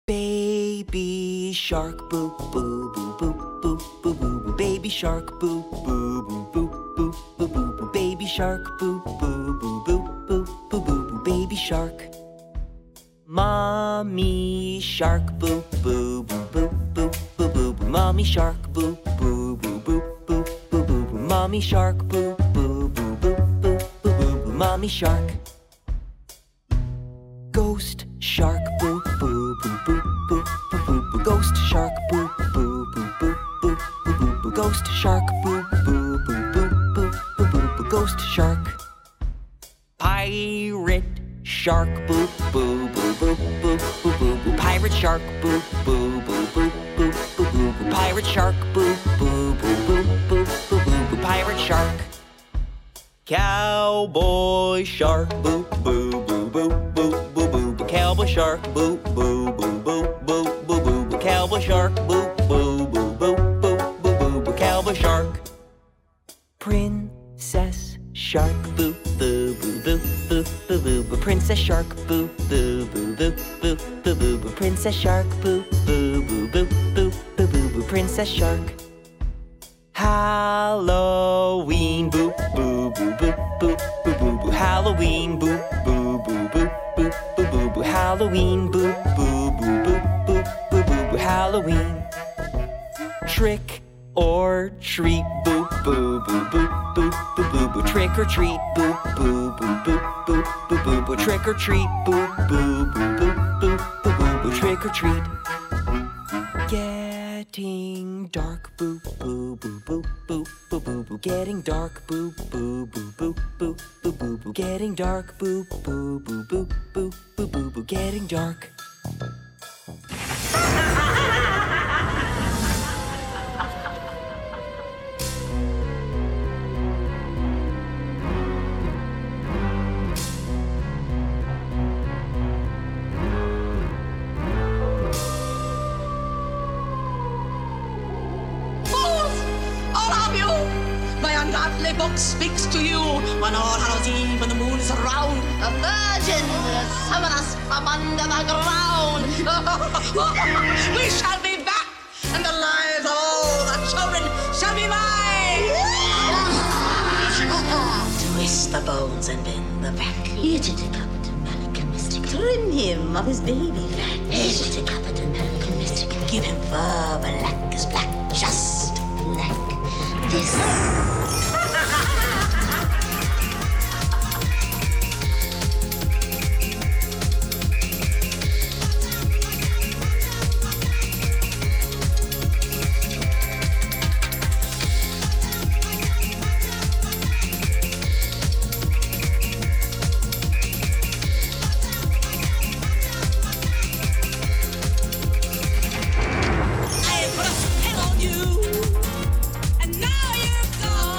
Baby shark, boo boo boo boo boo boo boo boo. Baby shark, boo boo boo boo boo boo boo boo. Baby shark, boo boo boo boo boo boo boo boo. Baby shark. Mommy shark, boo boo boo boo boo boo boo boo. Mommy shark, boo boo boo boo boo boo boo boo. Mommy shark, boo boo boo boo boo boo boo boo. Mommy shark. Ghost shark, boo boo boo boo boo boo boo boo. Ghost shark, boo boo boo boo boo boo boo boo. Ghost shark, boo boo boo boo boo boo boo boo. Ghost shark. Pirate shark, boo boo boo boo boo boo boo boo. Pirate shark, boo boo boo boo boo boo boo boo. Pirate shark, boo boo boo boo boo boo boo boo. Pirate shark. Cowboy shark, boo boo boo boo boo boo boo boo. Cowboy shark, boo boo boo boo boo boo boo boo. Cowboy shark, boo boo boo boo boo boo boo boo. Cowboy shark. Princess shark, boo boo boo boo boo boo boo boo. Princess shark, boo boo boo boo boo boo boo boo. Princess shark, boo boo boo boo boo boo boo boo. Princess shark. Halloween, boo boo boo boo boo boo boo boo. Halloween, boo boo boo boo boo boo boo boo. Halloween, boo boo boo boo boo boo boo boo. Halloween. Trick or treat, boo boo boo boo boo boo boo boo. Trick or treat, boo boo boo boo boo boo boo boo. Trick or treat, boo boo boo boo boo boo boo boo. Trick or treat. Getting dark, boo boo boo boo boo boo boo boo. Getting dark, boo boo boo boo boo boo boo boo. Getting dark, boo boo boo boo boo boo boo boo. Getting dark. Godly book speaks to you when All Hallows Eve and the moon is around. The Virgin will summon us from under the ground. We shall be back, and the lives of all the children shall be mine. Twist the bones and bend the back. Here to take up the American mystic. Trim him of his baby fat. Here to take up the American mystic. Give him fur black as black, just like this. I put a spell on you, and now you're gone.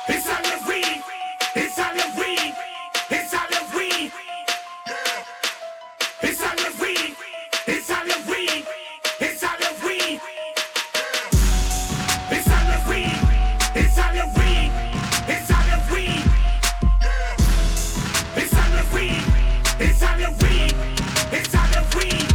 It's Halloween. It's Halloween. It's Halloween. It's Halloween. It's Halloween. It's Halloween. It's Halloween. It's Halloween. It's Halloween. It's Halloween. It's Halloween. It's Halloween.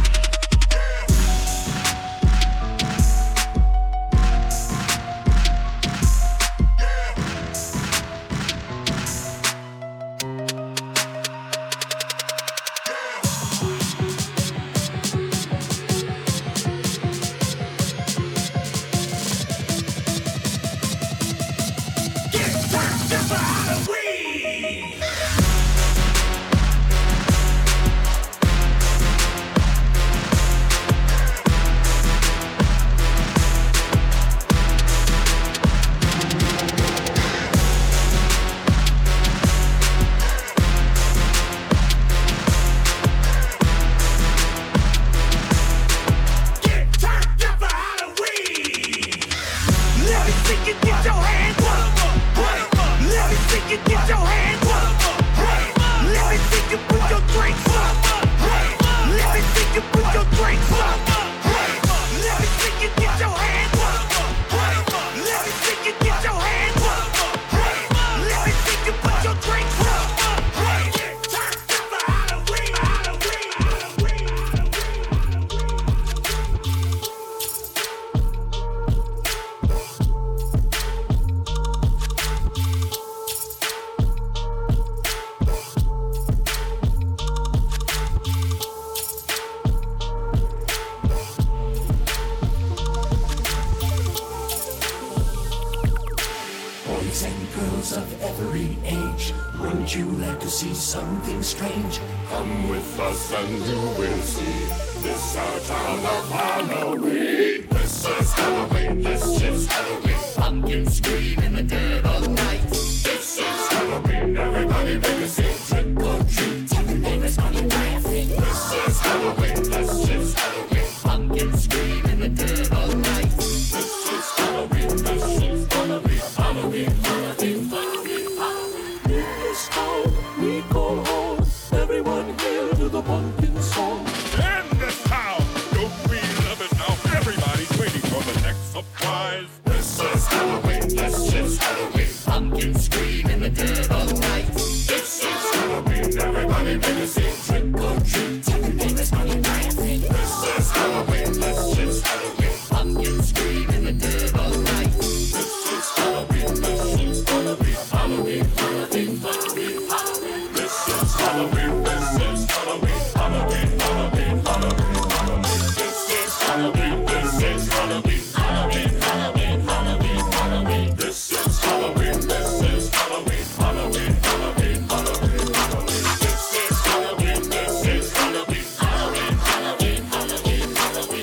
Boys and girls of every age, wouldn't you like to see something strange? Come with us and you will see. This our town of Halloween. This is Halloween. This is Halloween. Pumpkins scream in the dead of night. This is Halloween. Everybody make a scene. Trick or treat. Tell the neighbors on your diaphragm. This is Halloween. This is Halloween. Pumpkins scream in the dead of night. This is Halloween. This is Halloween. Halloween. Halloween. Halloween. Halloween. In this town we call home. Everyone here to the pumpkin song. In this town, don't we love it now? Everybody's waiting for the next surprise. This is Halloween, this is Halloween. Pumpkins scream in the dead of night. This is Halloween, everybody make a scene. Trick or treat, tell the neighbors on your diaphragm. This is Halloween, this is Halloween. Pumpkins scream in the dead of night. This is Halloween, this is Halloween. Halloween, Halloween, Halloween, Halloween. This is Halloween, this is Halloween. Halloween, Halloween, Halloween, Halloween. This is Halloween, this is Halloween. Halloween, Halloween, Halloween, Halloween. This is Halloween, this is Halloween. Halloween, Halloween, Halloween, Halloween. This is Halloween, this is Halloween. Halloween, Halloween, Halloween, Halloween.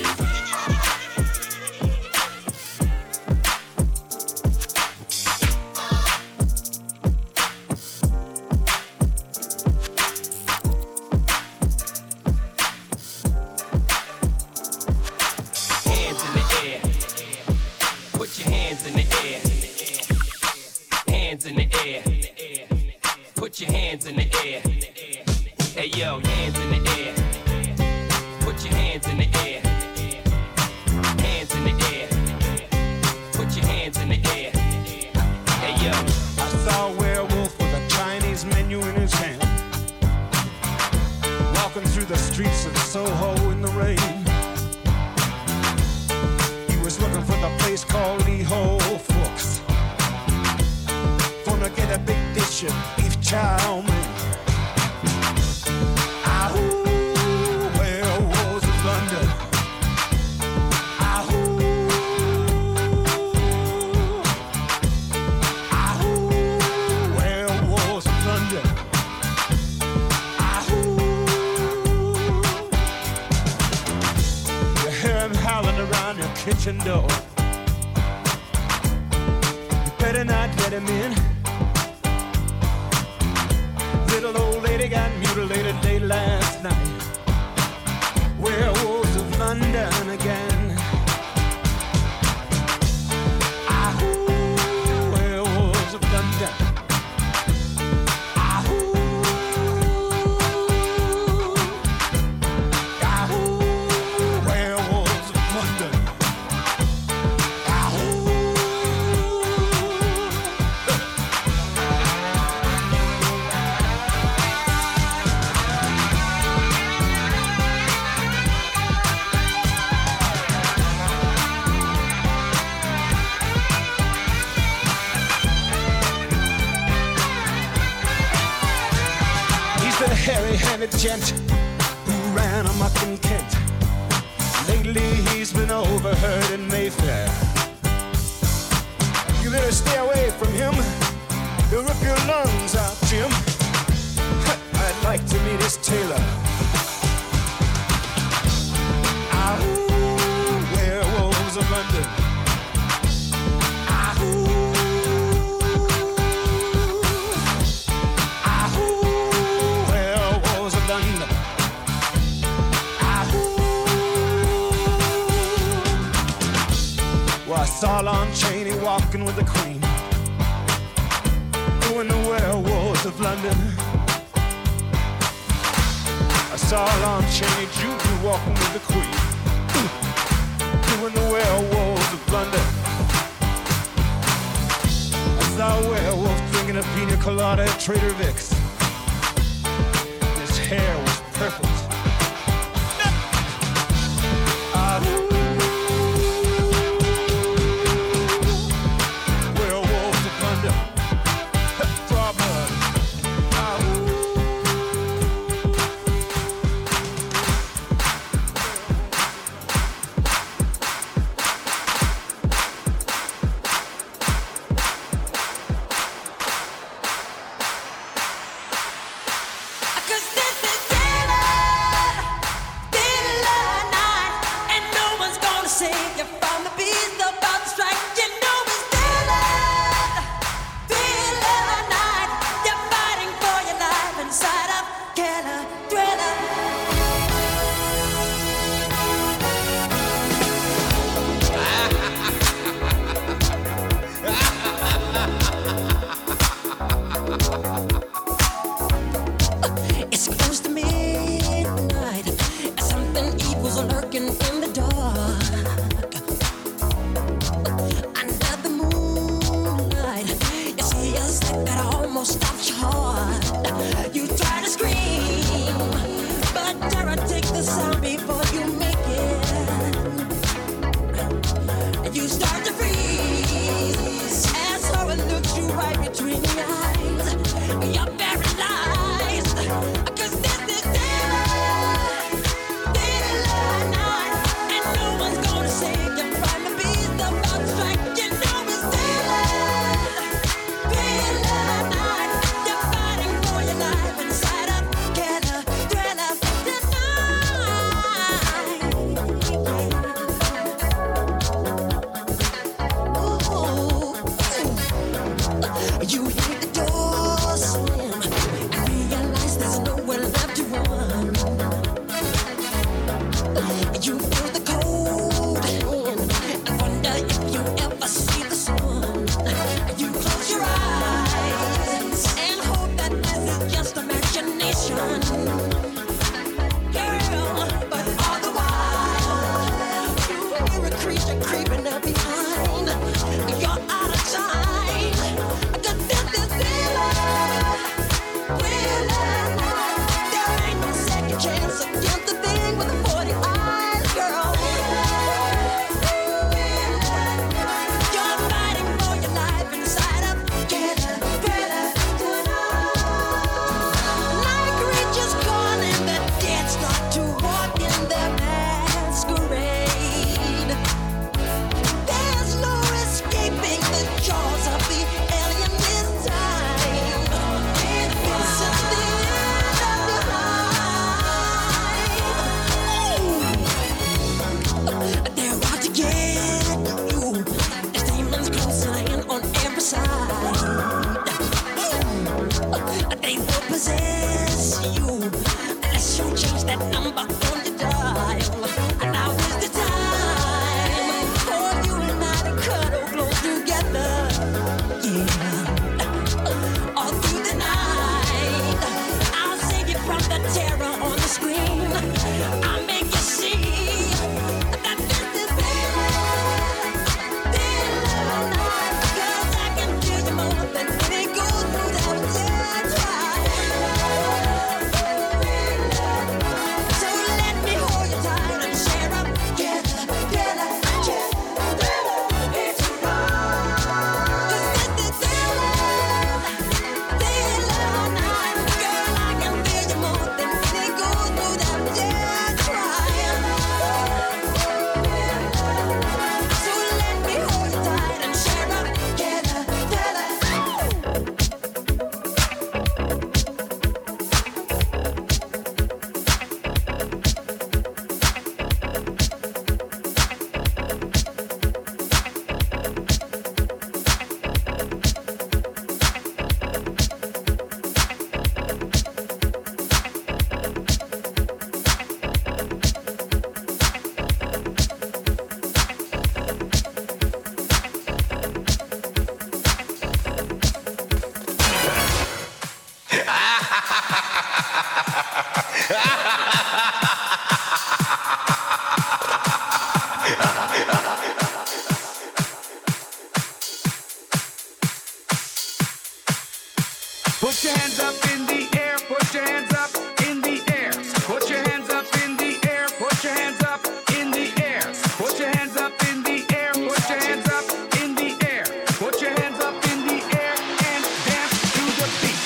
Hands in the air. Put your hands in the air. Hands in the air. Put your hands in the air. Hey yo, hands in the air. Put your hands in the air. Hands in the air. Put your hands in the air. Hey yo. I saw a werewolf with a Chinese menu in his hand, walking through the streets of Soho in the rain. He was looking for the place called Lee Ho Fooks. Gonna get a big dish of beef chow mein. Ahoo, werewolves of London. Ahoo, ahoo, werewolves of London. Ahoo. You hear him howling around your kitchen door. You better not let him in. Little old lady got mutilated late last night. Werewolves of London again. Ahoo, werewolves of London. hairy-handed gent who ran amok in Kent. Lately he's been overheard in Mayfair. You better stay away from him. He'll rip your lungs out, Jim. I'd like to meet his tailor. Ah, werewolves of London. Saw Lon Chaney walking with the Queen, doing the werewolves of London. I saw Lon Chaney Jr. walking with the Queen, doing the werewolves of London. I saw a werewolf drinking a pina colada at Trader Vic's. His hair was perfect. Put your hands up in the air, put your hands up in the air. Put your hands up in the air, put your hands up in the air. Put your hands up in the air, put your hands up in the air. Put your hands up in the air and dance to the beat.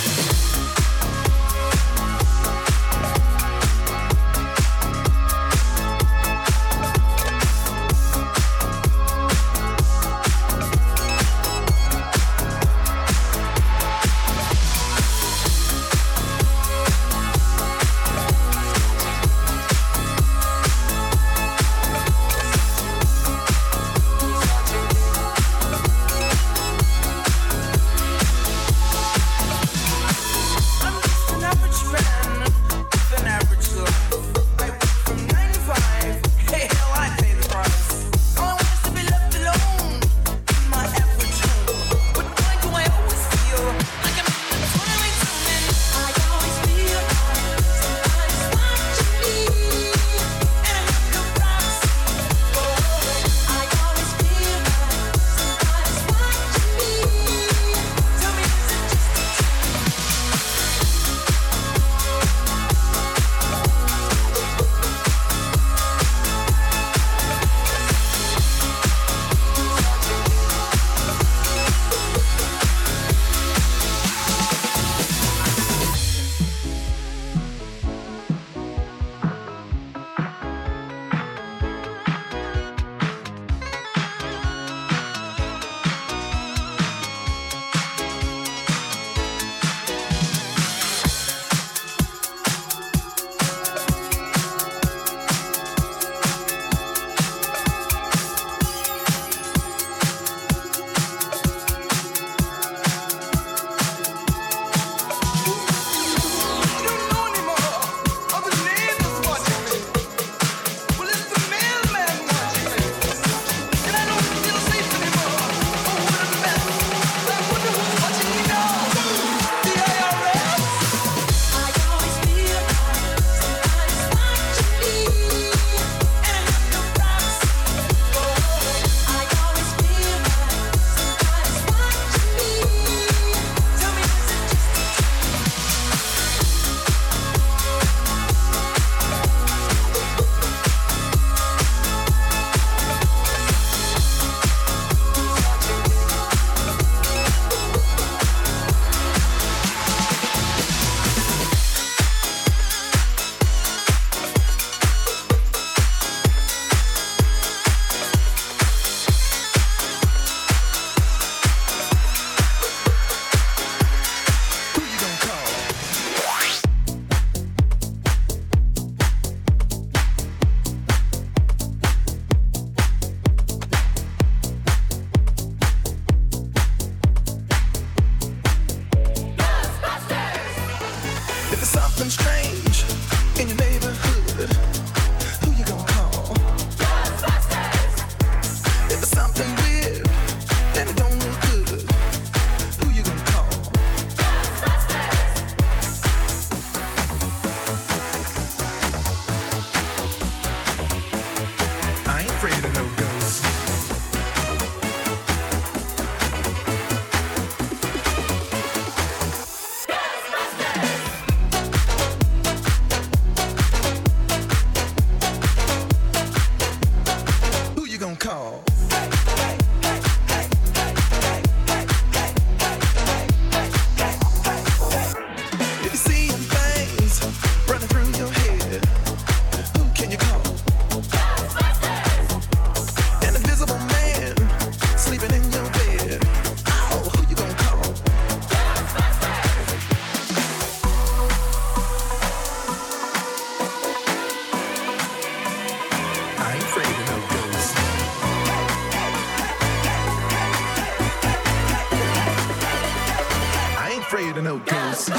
afraid of no ghosts.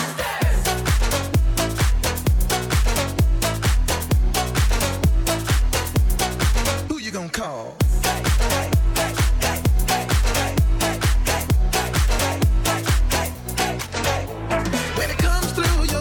Who you gonna call? When it comes through your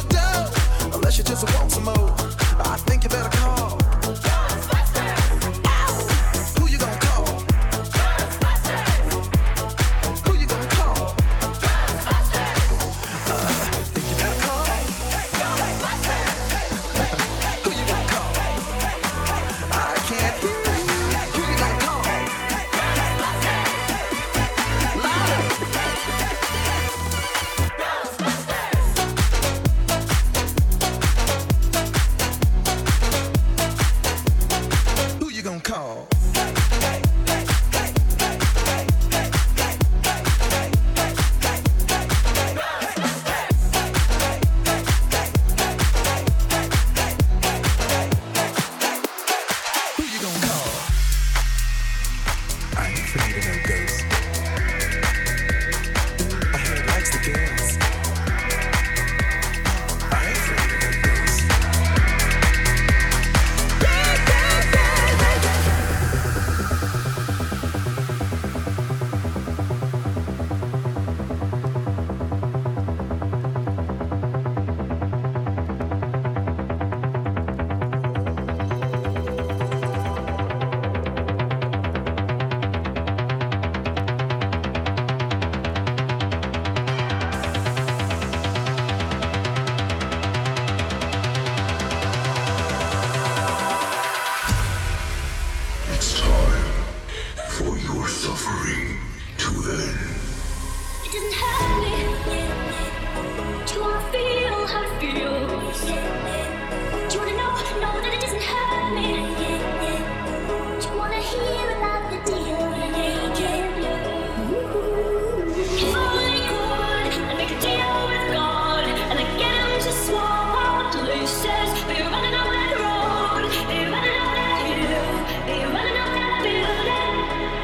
Do you wanna feel how it feels? Do you wanna know that it doesn't hurt me? Do you wanna hear about the deal we're making? If only could, I'd make a deal with God and I'd get him to swap our places. But you're running up that road, you're running up that hill, you're running up that building.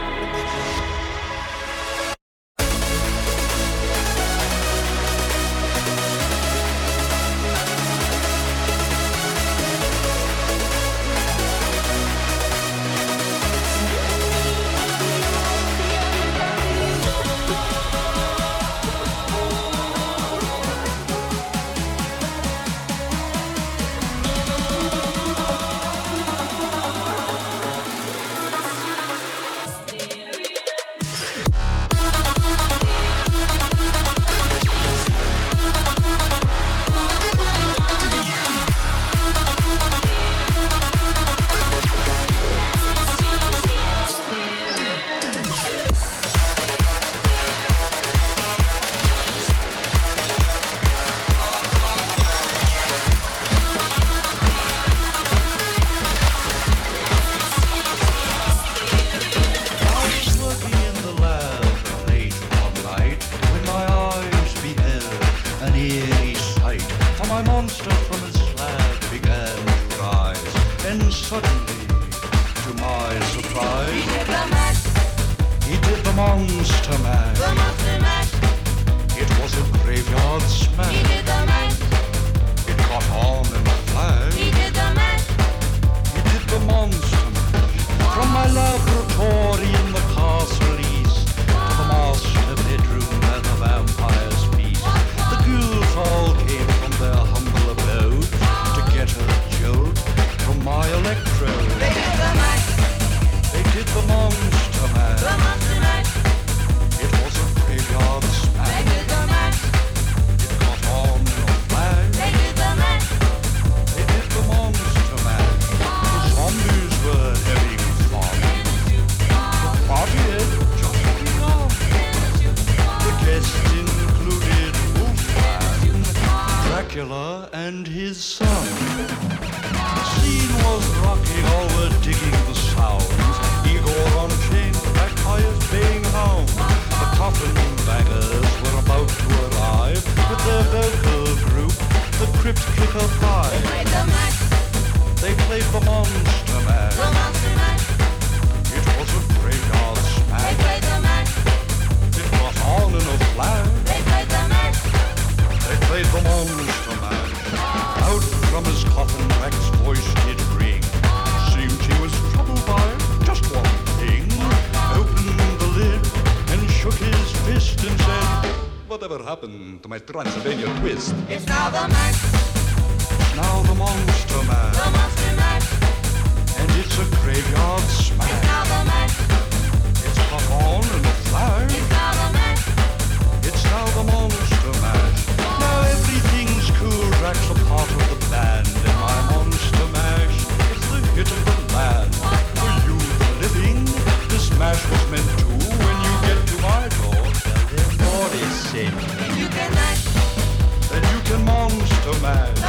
And his son. The scene was rocking, all were digging the sounds. Igor on chain, backfires baying hounds. The coffin bangers were about to arrive with their vocal group, the Crypt Kicker Five. They played the Monster Mash. It was a graveyard smash. It got on in a flash. They played the Monster Mash. Out from his coffin, Rex's voice did ring. Seemed he was troubled by just one thing. Opened the lid and shook his fist and said, "Whatever happened to my Transylvania twist?" It's now the Mash. It's now the Monster Mash. The Monster Mash. And it's a graveyard smash. It's now the Mash. It's caught on in a flash. It's now the Mash. It's now the Monster Mash. Now everything's cool, Drax a part of the band. And my Monster Mash is the hit of the land. For you, the living, this mash was meant to. When you get to my door, tell them what is sin. Then you can mash. Then you can Monster Mash.